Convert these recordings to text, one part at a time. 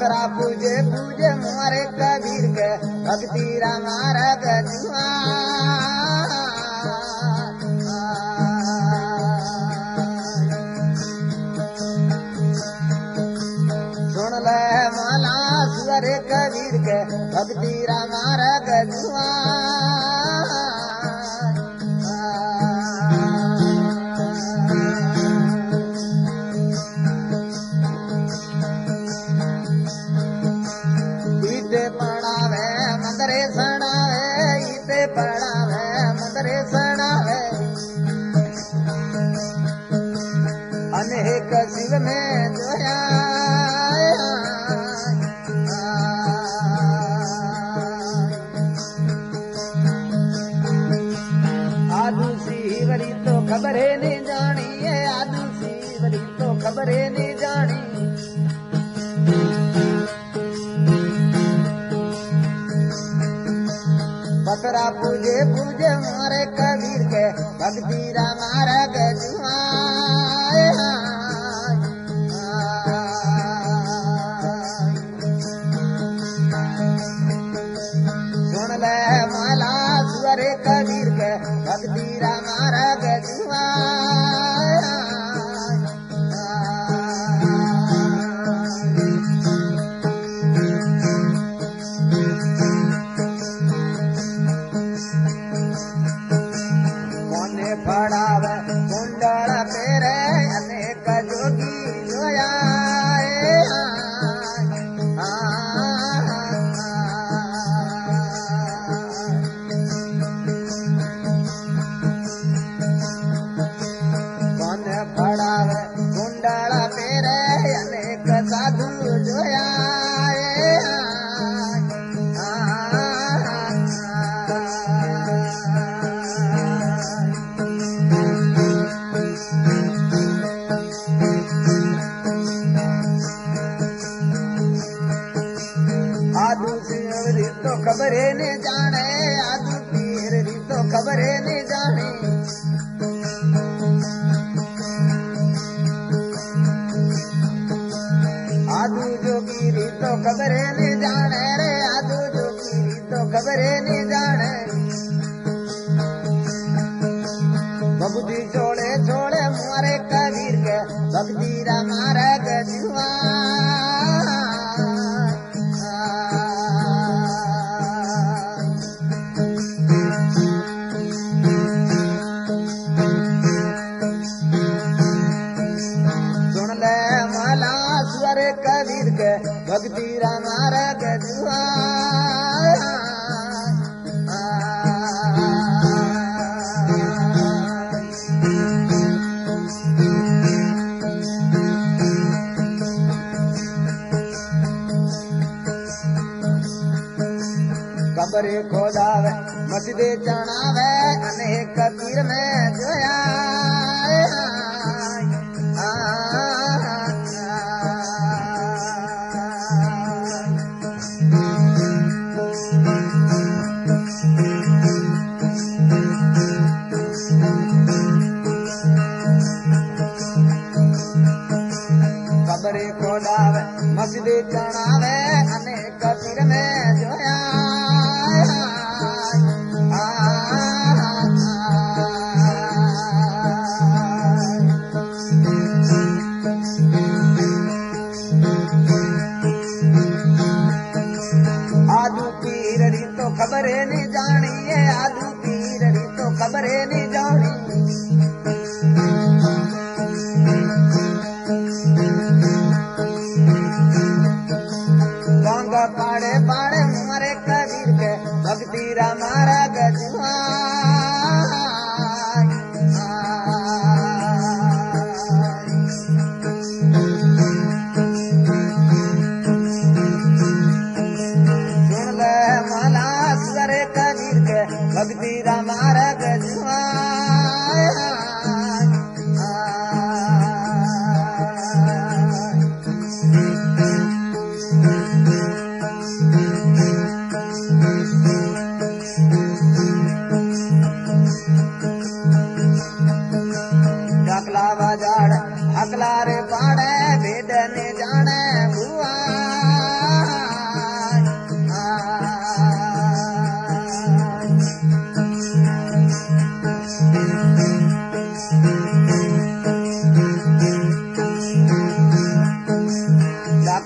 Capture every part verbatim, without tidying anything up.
बसरा पूजे पूजे मोरे कबीर के भक्ति रामार गजुआ सुन ले माला सुअर कबीर के भक्ति रामार गजुआ पढ़ावे मंदरे सणावे इते पढ़ावे मंदरे सणावे अनेक शिव में जोया आदू शिवरी तो खबरे नहीं जानी है आदू शिवरी तो खबरे नहीं जानी बसरा पूजे पूजे मारे कबीर के भक्ति रामार गजुआ सुन ले माला सुअर कबीर के भक्ति रामार गजुआ पढ़ावे कुंडल पेरे अनेक जोगी जोया कौन पढ़ावे कुंडल पेरे अनेक साधु जोया आदू शिवरी तो खबरे ने जाने आदू पीर री तो खबरे ने जाने आदू जोगी री तो खबरे ने जाने रे आदू जोगी री तो खबरे ने जाने बबुदी छोड़े छोड़े मारे कबीर के भक्ति रामार गजुआ कबीर के भक्ति रामार गजुआ कबरे खोदावे मस्जिदे चढ़ावे अनेक कबीर में जोया कबरे खोदावे मस्जिदे चढ़ावे अनेक कबीर में जोया आदू पीररी तो खबरे नहीं जानी है आदू पीररी तो खबरे नहीं जानी पाड़े पाड़े मारे कबीर के भक्ति रामार गजुआ सुन ले माला सुअर कबीर के भक्ति रामार गजुआ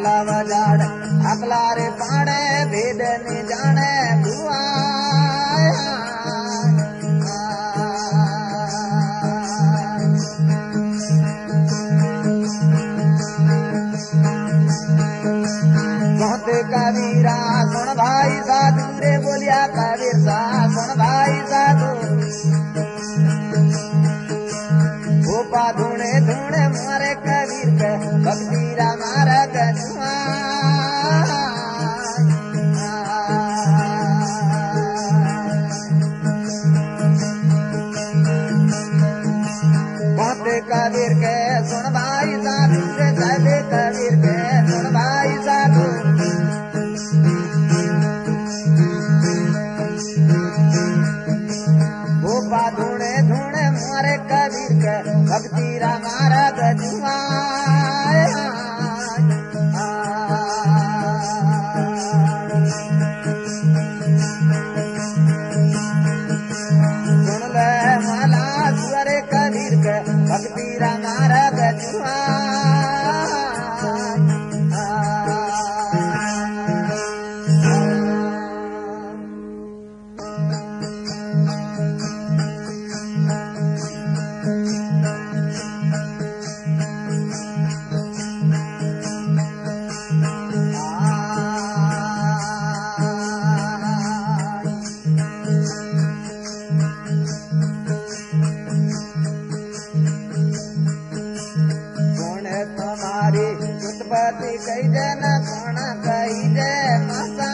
अकला वजाड़ अकला रे पाड़े भेद ने जाने भुआ कबीरा सुन भाई साधु रे बोलिया कबीर सा सुन भाई साधु भोपा धूणे धूणे मारे कबीर के भक्तिरा मारा गजुआ बाते कबीर के सुन भाई साधु रे चले कबीर के सुन भाई साधु भोपा धूणे धूणे मारे कबीर के भक्तिरा मारा गजुआ सुन ले माला सुअरे कबीर के भक्तिरा मारा गजुआ उत्पत्ति कही जय न कौन कही जय माता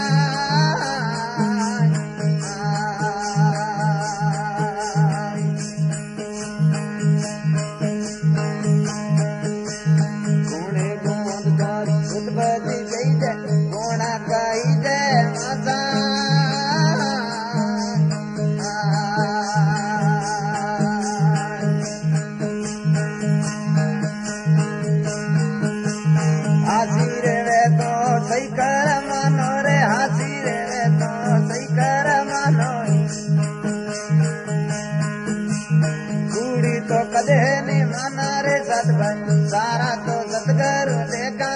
गुणे गोंद कर उत्पत्ति कही जय कौन कही जय माता सही कर मानो रे हासी रे तो सही कर मानो कूड़ी तो कदे नहीं माना रे सतगुर सारा तो सतगुरु देखा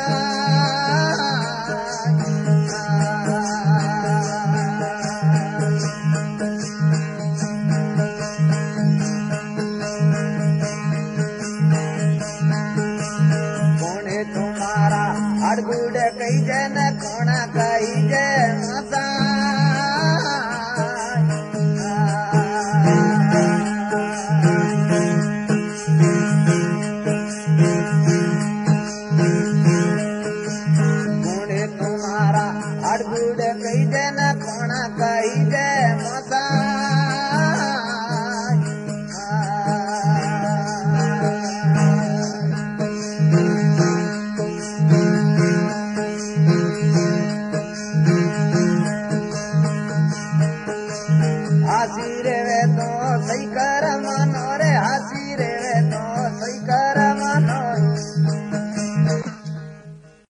कौन है तुम्हारा अड़गुड़ कही जय न कौन कही जय माता कौन है तुम्हारा अड़गुड़ कही जय न कौन कही जय माता हासी रे तो सही कर मन